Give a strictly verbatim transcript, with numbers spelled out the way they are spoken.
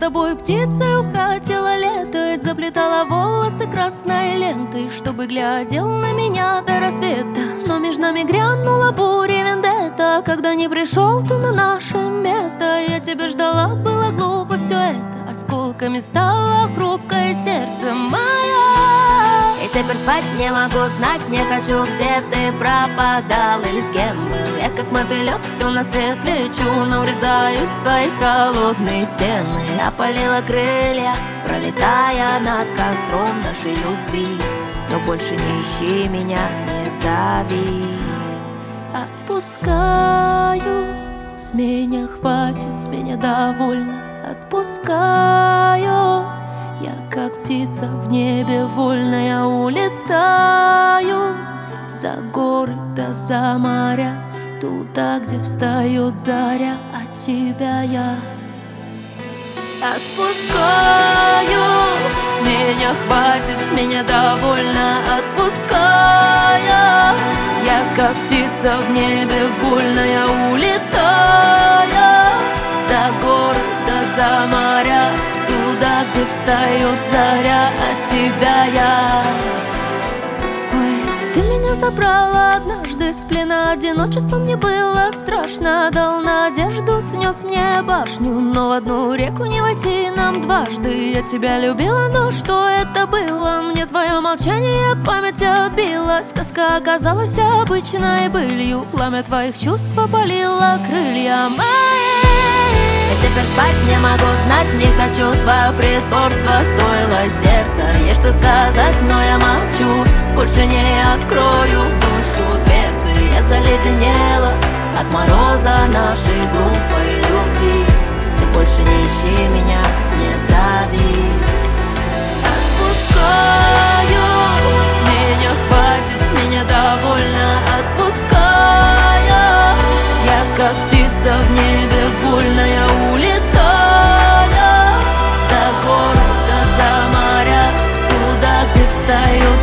тобой птицей ухатила летать, заплетала волосы красной лентой, чтобы глядел на меня до рассвета. Но между нами грянула буря вендетта, когда не пришел ты на наше место. Я тебя ждала, было глупо все это, осколками стало хрупкое сердце мое. И теперь спать не могу, знать не хочу, где ты пропадал или с кем был. Я как мотылек все на свет лечу, но врезаюсь в твои холодные стены. Опалила крылья, пролетая над костром нашей любви. Но больше не ищи меня, не зови. Отпускаю, с меня хватит, с меня довольно. Отпускаю, я как птица в небе вольная улетаю за горы да за моря, туда, где встает заря, от тебя я отпускаю. С меня хватит, с меня довольно. Отпускаю, я как птица в небе вольная улетаю за горы да за моря, туда, где встает заря, от тебя я. Ой, ты меня забрала однажды с плена, одиночество мне было страшно. Дал надежду, снес мне башню, но в одну реку не войти нам дважды. Я тебя любила, но что это было? Мне твое молчание память отбила. Сказка оказалась обычной былью, пламя твоих чувств опалило крылья мои. Я теперь спать не могу, знать не хочу, твое притворство стоило сердца. Есть что сказать, но я молчу, больше не открою в душу дверцы. Я заледенела от мороза нашей глупой любви. Ты больше не ищи меня, не зови. Отпускаю, с меня хватит, с меня довольно. Отпускаю, я как птица в небе вольная улетаю за горы да за моря, туда, где встаю